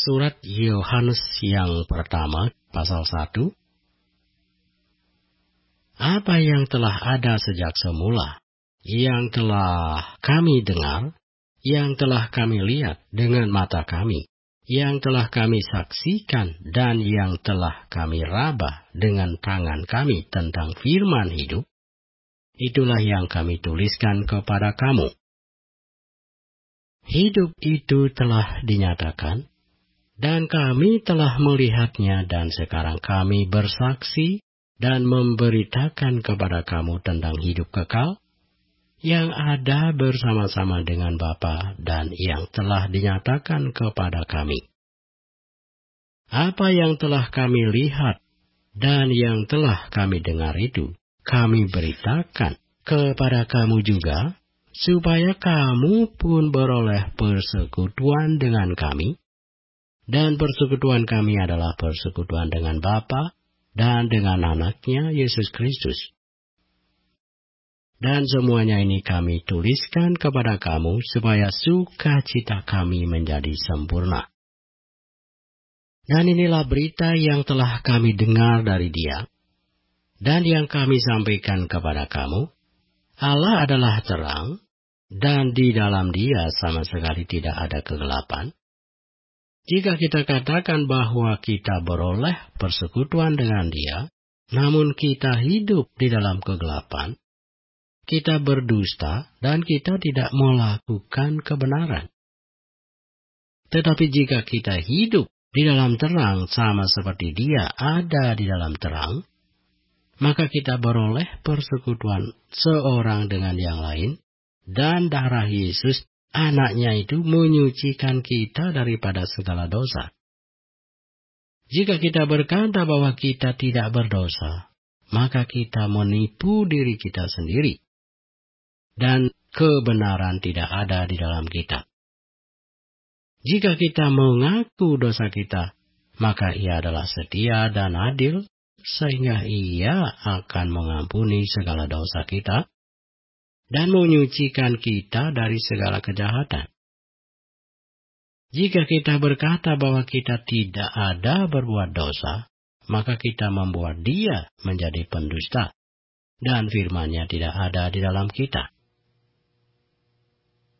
Surat Yohanes yang pertama, pasal 1. Apa yang telah ada sejak semula, yang telah kami dengar, yang telah kami lihat dengan mata kami, yang telah kami saksikan, dan yang telah kami raba dengan tangan kami tentang firman hidup, itulah yang kami tuliskan kepada kamu. Hidup itu telah dinyatakan, dan kami telah melihatnya, dan sekarang kami bersaksi dan memberitakan kepada kamu tentang hidup kekal yang ada bersama-sama dengan Bapa dan yang telah dinyatakan kepada kami. Apa yang telah kami lihat dan yang telah kami dengar itu, kami beritakan kepada kamu juga, supaya kamu pun beroleh persekutuan dengan kami. Dan persekutuan kami adalah persekutuan dengan Bapa dan dengan Anaknya Yesus Kristus. Dan semuanya ini kami tuliskan kepada kamu supaya sukacita kami menjadi sempurna. Dan inilah berita yang telah kami dengar dari Dia, dan yang kami sampaikan kepada kamu. Allah adalah terang, dan di dalam Dia sama sekali tidak ada kegelapan. Jika kita katakan bahwa kita beroleh persekutuan dengan Dia, namun kita hidup di dalam kegelapan, kita berdusta dan kita tidak melakukan kebenaran. Tetapi jika kita hidup di dalam terang sama seperti Dia ada di dalam terang, maka kita beroleh persekutuan seorang dengan yang lain, dan darah Yesus Anaknya itu menyucikan kita daripada segala dosa. Jika kita berkata bahwa kita tidak berdosa, maka kita menipu diri kita sendiri, dan kebenaran tidak ada di dalam kita. Jika kita mengaku dosa kita, maka Ia adalah setia dan adil, sehingga Ia akan mengampuni segala dosa kita, dan menyucikan kita dari segala kejahatan. Jika kita berkata bahwa kita tidak ada berbuat dosa, maka kita membuat Dia menjadi pendusta, dan firman-Nya tidak ada di dalam kita.